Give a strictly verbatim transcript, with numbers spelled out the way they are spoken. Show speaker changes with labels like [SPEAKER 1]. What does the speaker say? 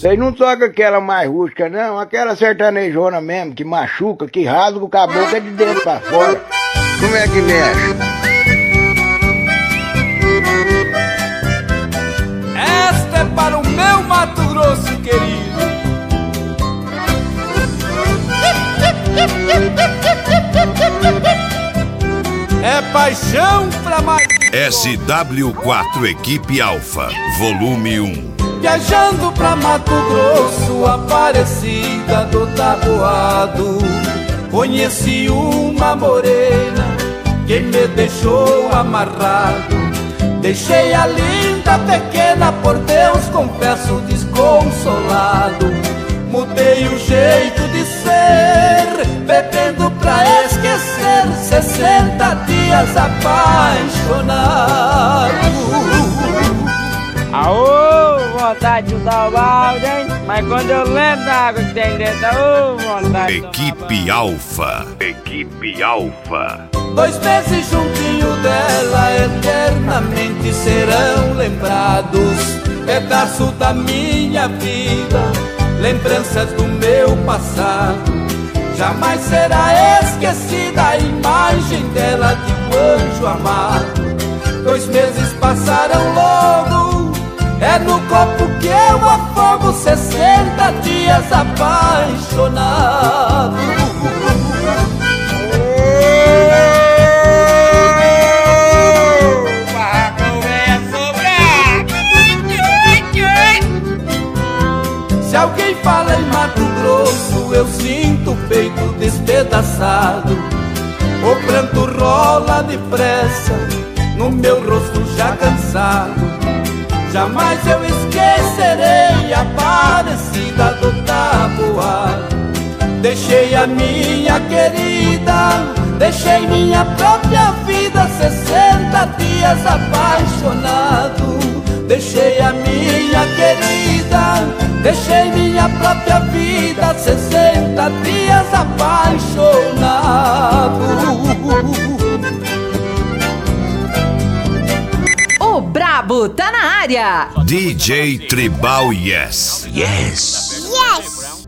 [SPEAKER 1] Vocês não tocam aquela mais rústica, não? Aquela sertanejona mesmo, que machuca, que rasga o caboclo é de dentro pra fora. Como é que mexe?
[SPEAKER 2] Esta é para o meu Mato Grosso querido. É paixão pra mais.
[SPEAKER 3] S W quatro Equipe Alfa, volume um.
[SPEAKER 2] Viajando pra Mato Grosso, Aparecida do Taboado, conheci uma morena que me deixou amarrado. Deixei a linda pequena, por Deus confesso desconsolado. Mudei o jeito de ser, bebendo pra esquecer, sessenta dias apaixonado.
[SPEAKER 4] Aô, vontade de dar o balde, hein? Mas quando eu lembro da água que tem dentro, aô, vontade.
[SPEAKER 3] Equipe Alfa, Equipe Alfa.
[SPEAKER 2] Dois meses juntinho dela, eternamente serão lembrados. Pedaço da minha vida, lembranças do meu passado. Jamais será esquecida a imagem dela de um anjo amado. Dois meses passaram logo, é no copo que eu afogo, sessenta dias apaixonado. Se alguém fala em Mato Grosso, eu sinto o peito despedaçado. O pranto rola depressa no meu rosto já cansado. Jamais eu esquecerei a Aparecida do Taboado. Deixei a minha querida, deixei minha própria vida, sessenta dias apaixonado. Deixei a minha querida, deixei minha própria vida, sessenta dias apaixonado.
[SPEAKER 5] O Brabo tá na área.
[SPEAKER 3] D J Tribal Yes.
[SPEAKER 6] Yes.